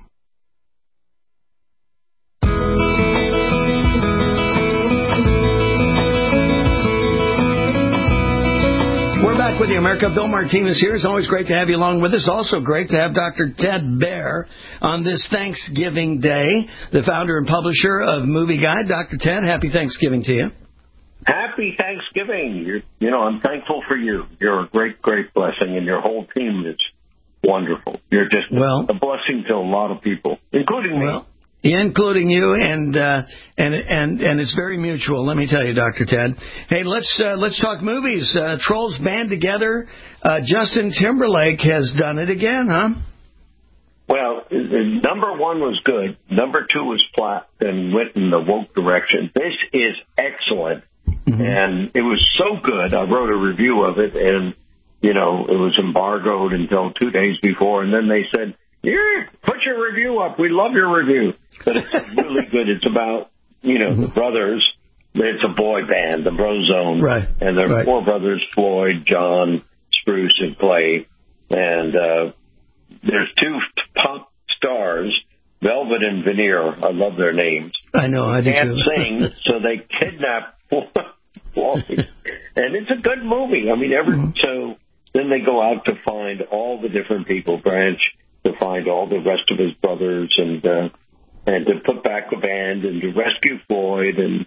Speaker 14: We're back with you, America. Bill Martinez here. It's always great to have you along with us. Also great to have Dr. Ted Baehr on this Thanksgiving Day, the founder and publisher of Movie Guide. Dr. Ted, happy Thanksgiving to you.
Speaker 9: Happy Thanksgiving. I'm thankful for you. You're a great, great blessing, and your whole team is wonderful. You're just a blessing to a lot of people, including me.
Speaker 14: Including you, and it's very mutual. Let me tell you, Dr. Ted. Hey, let's talk movies. Trolls Band Together. Justin Timberlake has done it again, huh?
Speaker 9: Well, number 1 was good. Number 2 was flat and went in the woke direction. This is excellent, and it was so good. I wrote a review of it, and it was embargoed until 2 days before, and then they said, "Yeah, put your review up. We love your review." But it's really good. It's about, the brothers. It's a boy band, the Brozone.
Speaker 14: Right.
Speaker 9: And there are 4 brothers, Floyd, John, Spruce, and Clay. And there's 2 pop stars, Velvet and Veneer. I love their names.
Speaker 14: I know, I do
Speaker 9: too. They can't sing, so they kidnap Floyd. And it's a good movie. So then they go out to find all the different people, Branch, to find all the rest of his brothers and to put back the band and to rescue Floyd and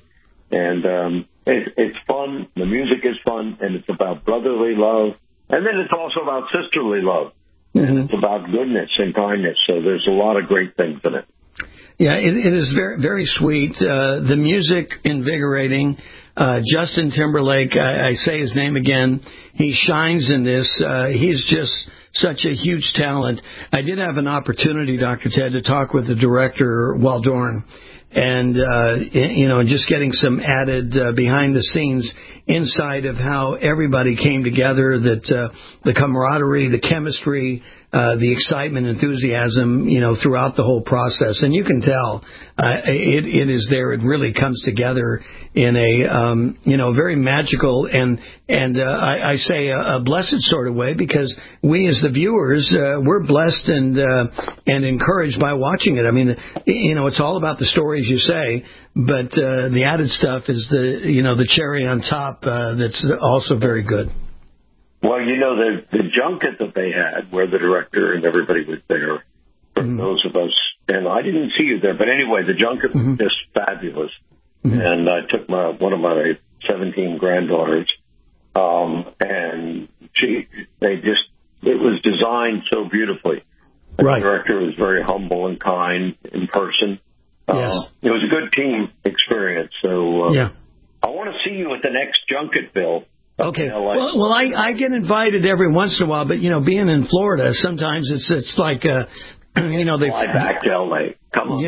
Speaker 9: it's fun. The music is fun, and it's about brotherly love, and then it's also about sisterly love. It's about goodness and kindness. So there's a lot of great things in it.
Speaker 14: Yeah, it is very, very sweet. The music invigorating. Justin Timberlake, I say his name again. He shines in this. He's just such a huge talent. I did have an opportunity, Dr. Ted, to talk with the director, Waldorn, and just getting some added behind the scenes insight of how everybody came together, that the camaraderie, the chemistry, the excitement, enthusiasm, throughout the whole process. And you can tell it is there. It really comes together in a very magical and I say a blessed sort of way, because we as the viewers we're blessed and encouraged by watching it. I mean, it's all about the stories, you say, but the added stuff is the cherry on top that's also very good.
Speaker 9: Well, the junket that they had, where the director and everybody was there, for those of us, and I didn't see you there, but anyway, the junket was just fabulous. And I took one of my 17 granddaughters, and it was designed so beautifully. The director was very humble and kind in person.
Speaker 14: Yes.
Speaker 9: It was a good team experience. So I want to see you at the next junket, Bill.
Speaker 14: Okay. Well, I get invited every once in a while, but being in Florida, sometimes it's like they
Speaker 9: fly back to L.A. Come on.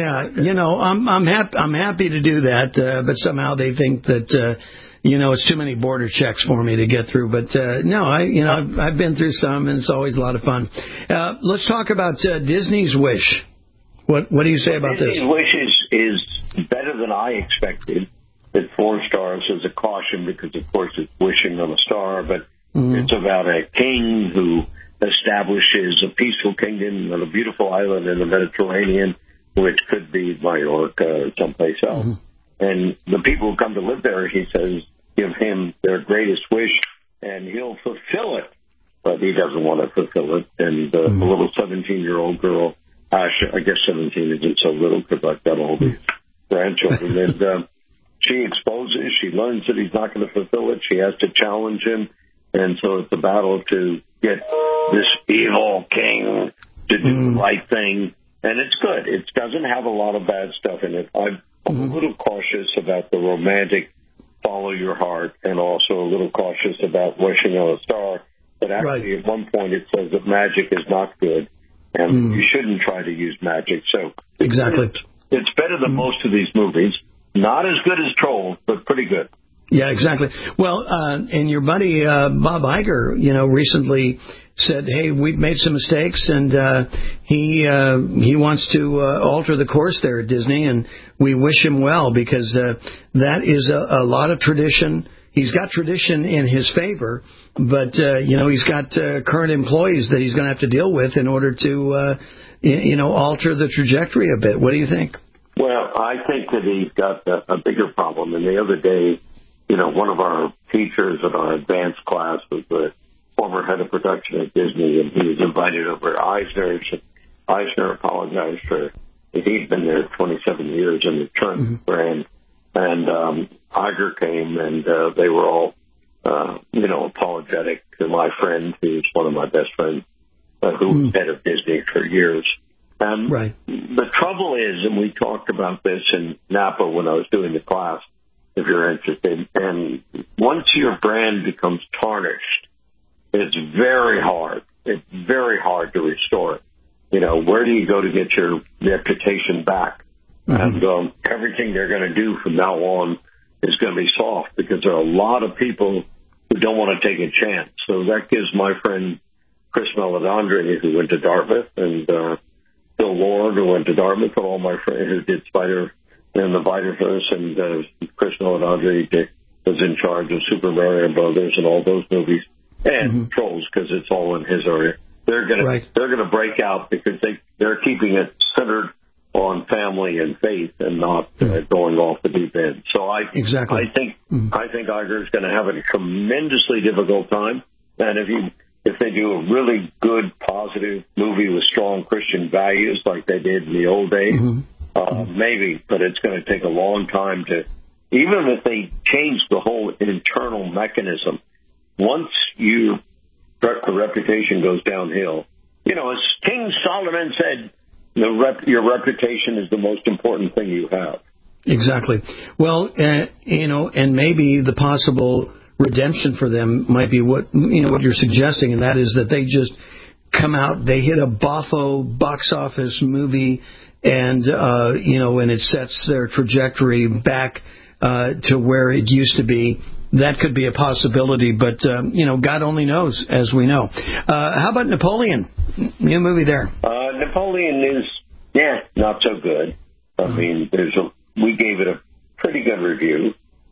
Speaker 14: Yeah, I'm happy to do that, but somehow they think that it's too many border checks for me to get through. But no, I've been through some, and it's always a lot of fun. Let's talk about Disney's Wish. What do you say about
Speaker 9: Disney's
Speaker 14: this?
Speaker 9: Wish is better than I expected. At 4 stars as a caution, because of course it's wishing on a star, but it's about a king who establishes a peaceful kingdom on a beautiful island in the Mediterranean, which could be Mallorca or someplace else. And the people who come to live there, he says, give him their greatest wish and he'll fulfill it. But he doesn't want to fulfill it. And the little 17-year-old girl, I guess 17 isn't so little because I've got all these grandchildren, and she exposes, she learns that he's not going to fulfill it. She has to challenge him. And so it's a battle to get this evil king to do the right thing. And it's good. It doesn't have a lot of bad stuff in it. I'm a little cautious about the romantic follow your heart, and also a little cautious about wishing on a star. But actually, at one point, it says that magic is not good, and you shouldn't try to use magic. So
Speaker 14: exactly,
Speaker 9: it's better than most of these movies. Not as good as Trolls, but pretty good.
Speaker 14: Yeah, exactly. Well, and your buddy Bob Iger, recently said, "Hey, we've made some mistakes, and he wants to alter the course there at Disney, and we wish him well, because that is a lot of tradition. He's got tradition in his favor, but he's got current employees that he's going to have to deal with in order to alter the trajectory a bit. What do you think?"
Speaker 9: Well, I think that he's got a bigger problem. And the other day, one of our teachers in our advanced class was the former head of production at Disney, and he was invited over to Eisner. Eisner apologized for he'd been there 27 years in the current brand. And Iger came, and they were all, apologetic to my friend, who's one of my best friends, who was head of Disney for years. The trouble is, and we talked about this in Napa when I was doing the class, if you're interested, and once your brand becomes tarnished, it's very hard. It's very hard to restore it. Where do you go to get your reputation back? And everything they're going to do from now on is going to be soft, because there are a lot of people who don't want to take a chance. So that gives my friend Chris Meledandri, who went to Dartmouth, and Bill Lord, who went to Dartmouth, and all my friends who did Spider and the Spider-Verse, and Chris Meledandri was in charge of Super Mario Brothers and all those movies, and Trolls, because it's all in his area. They're gonna break out, because they're keeping it centered on family and faith, and not going off the deep end. So I think Iger's going to have a tremendously difficult time, and if they do a really good, positive movie with strong Christian values like they did in the old days, maybe, but it's going to take a long time to, even if they change the whole internal mechanism, once the reputation goes downhill, as King Solomon said, your reputation is the most important thing you have.
Speaker 14: Exactly. Well, and maybe the possible redemption for them might be what you're suggesting, and that is that they just come out, they hit a boffo box office movie, and and it sets their trajectory back to where it used to be. That could be a possibility, but, God only knows, as we know. How about Napoleon? New movie there.
Speaker 9: Napoleon is, not so good. I mean, we gave it a pretty good review.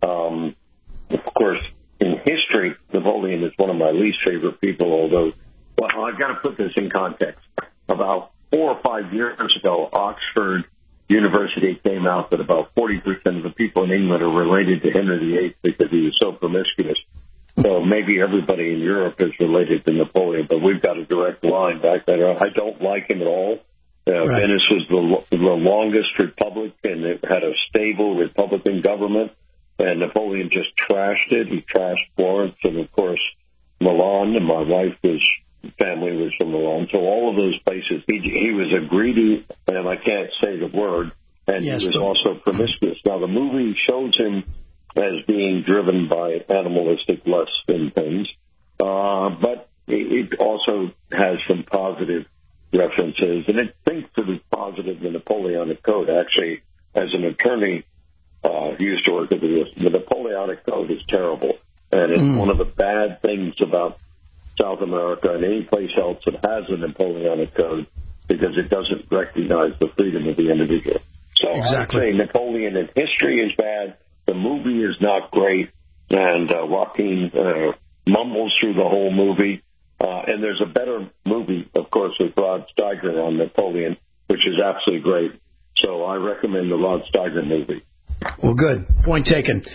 Speaker 9: Of course, in history, Napoleon is one of my least favorite people, although, I've got to put this in context. About 4 or 5 years ago, Oxford University came out that about 40% of the people in England are related to Henry VIII because he was so promiscuous. So maybe everybody in Europe is related to Napoleon, but we've got a direct line back there. I don't like him at all. Right. Venice was the longest republic, and it had a stable Republican government, and Napoleon just trashed it. He trashed Florence and, of course, Milan, and my wife's family was from Milan. So all of those places, he was a greedy, and I can't say the word, and he was also promiscuous. Now, the movie shows him as being driven by animalistic lust and things, but it also has some positive references, and it thinks it is positive the Napoleonic Code. Actually, as an attorney, used to work with this. The Napoleonic Code is terrible, and it's one of the bad things about South America and any place else that has a Napoleonic Code, because it doesn't recognize the freedom of the individual. So I'd say Napoleon in history is bad. The movie is not great, and Joaquin mumbles through the whole movie. And there's a better movie, of course, with Rod Steiger on Napoleon, which is absolutely great. So I recommend the Rod Steiger movie.
Speaker 14: Well, good. Point taken.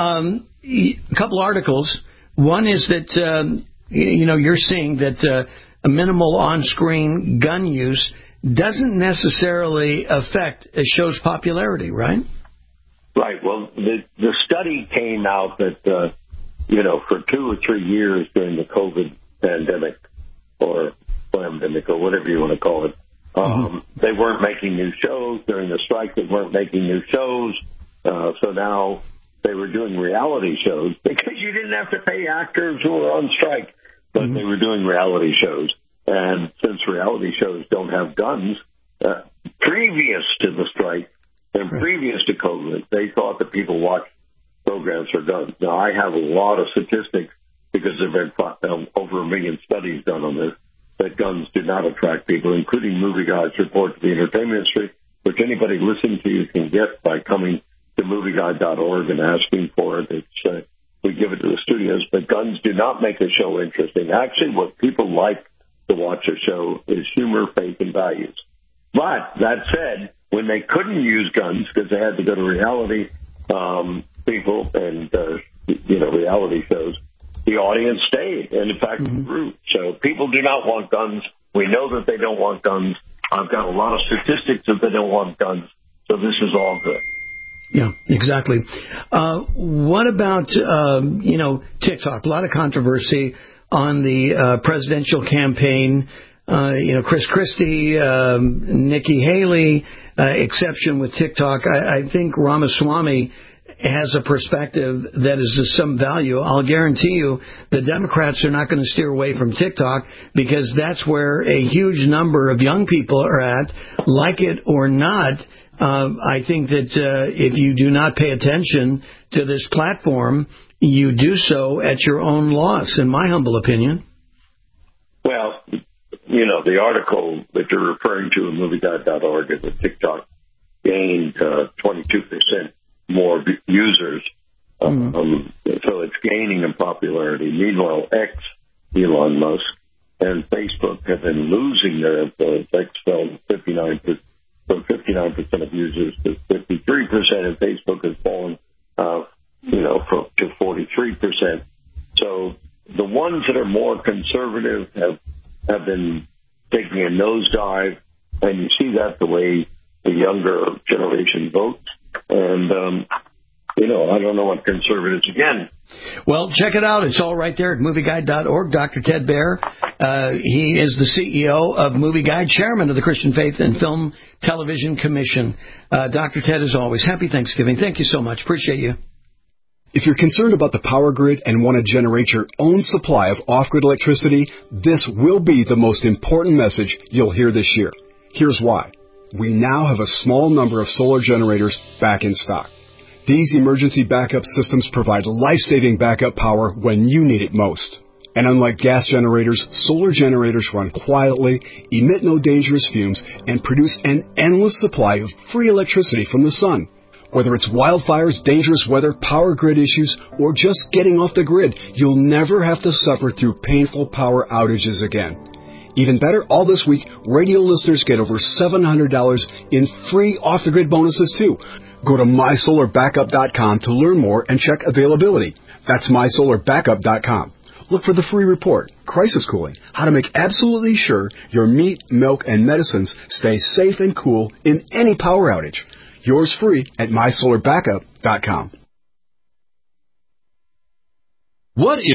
Speaker 14: A couple articles. One is that, you're seeing that a minimal on-screen gun use doesn't necessarily affect a show's popularity, right?
Speaker 9: Right. Well, the study came out that, for 2 or 3 years during the COVID pandemic or pandemic or whatever you want to call it, they weren't making new shows. During the strike, they weren't making new shows. So now they were doing reality shows because you didn't have to pay actors who were on strike, but they were doing reality shows. And since reality shows don't have guns, previous to the strike and previous to COVID, they thought that people watched programs for guns. Now, I have a lot of statistics because there have been over 1 million studies done on this, that guns do not attract people, including Movie Guide's report to the entertainment industry, which anybody listening to you can get by coming to movieguide.org and asking for it. We give it to the studios, but guns do not make a show interesting. Actually, what people like to watch a show is humor, faith, and values. But that said, when they couldn't use guns because they had to go to reality people and reality shows, the audience stayed, and in fact grew. So people do not want guns. We know that they don't want guns. I've got a lot of statistics that they don't want guns. So this is all good.
Speaker 14: Yeah, exactly. What about, TikTok? A lot of controversy on the presidential campaign. Chris Christie, Nikki Haley, exception with TikTok. I think Ramaswamy has a perspective that is of some value. I'll guarantee you the Democrats are not going to steer away from TikTok because that's where a huge number of young people are at, like it or not. I think that if you do not pay attention to this platform, you do so at your own loss, in my humble opinion.
Speaker 9: Well, the article that you're referring to in movieguide.org is that TikTok gained 22% more users. So it's gaining in popularity. Meanwhile, Elon Musk, and Facebook have been losing their influence. X fell 59% of users to 53%, and Facebook has fallen, to 43%. So the ones that are more conservative have been taking a nosedive, and you see that the way the younger generation votes. And, I don't know what conservatives, again.
Speaker 14: Well, check it out. It's all right there at movieguide.org. Dr. Ted Baehr, he is the CEO of Movie Guide, chairman of the Christian Faith and Film Television Commission. Dr. Ted, as always, happy Thanksgiving. Thank you so much. Appreciate you.
Speaker 10: If you're concerned about the power grid and want to generate your own supply of off-grid electricity, this will be the most important message you'll hear this year. Here's why. We now have a small number of solar generators back in stock. These emergency backup systems provide life-saving backup power when you need it most. And unlike gas generators, solar generators run quietly, emit no dangerous fumes, and produce an endless supply of free electricity from the sun. Whether it's wildfires, dangerous weather, power grid issues, or just getting off the grid, you'll never have to suffer through painful power outages again. Even better, all this week, radio listeners get over $700 in free off-the-grid bonuses too. Go to MySolarBackup.com to learn more and check availability. That's MySolarBackup.com. Look for the free report, Crisis Cooling, how to make absolutely sure your meat, milk, and medicines stay safe and cool in any power outage. Yours free at MySolarBackup.com.
Speaker 16: What is